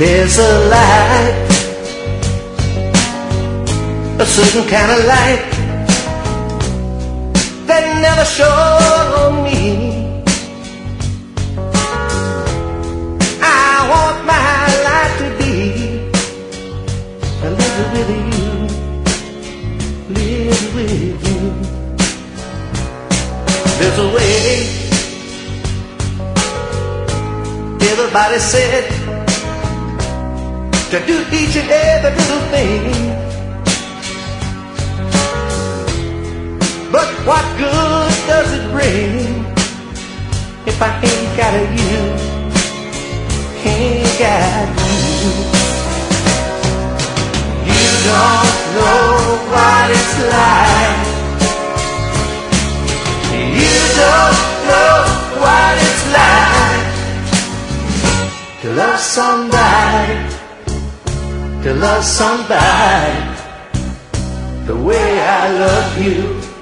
There's a light, a certain kind of light that never shone on me. I want my life to be a little with you, live with you. There's a way, everybody said, to do each and every little thing. But what good does it bring if I ain't got you, ain't got you? You don't know what it's like. You don't know what it's like to love somebody, to love somebody the way I love you.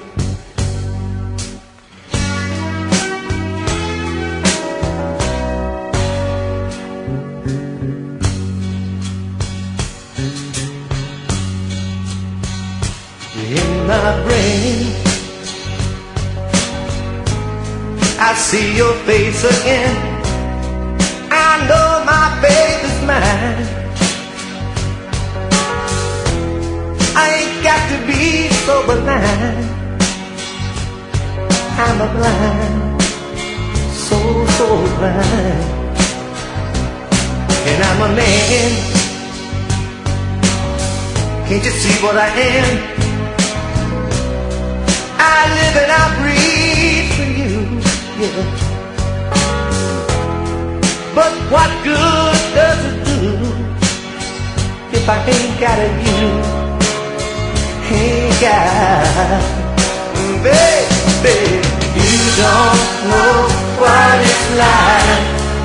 In my brain, I see your face again. I know my baby's mine. I ain't got to be so blind. I'm a blind, so blind. And I'm a man. Can't you see what I am? I live and I breathe for you, yeah. But what good does it do if I ain't got you? Ain't got, baby, you don't know what it's like.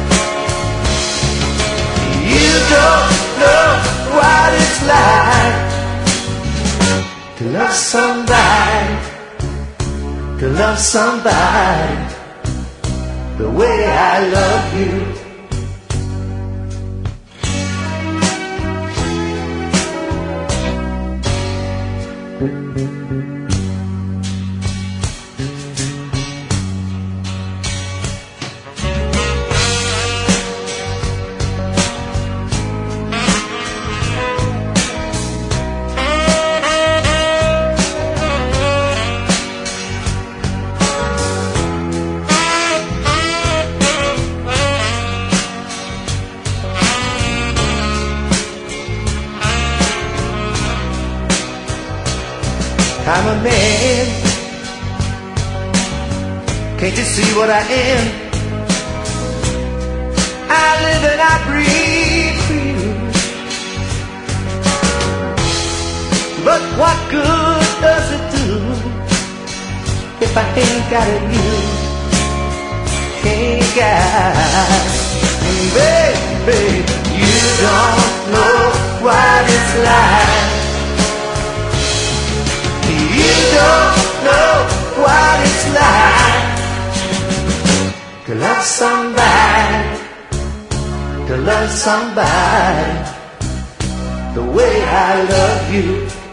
You don't know what it's like to love somebody, to love somebody the way I love you. I'm a man. Can't you see what I am? I live and I breathe for you. But what good does it do if I ain't got you? Ain't got, baby, you don't know what it's like. You don't know what it's like to love somebody, to love somebody the way I love you.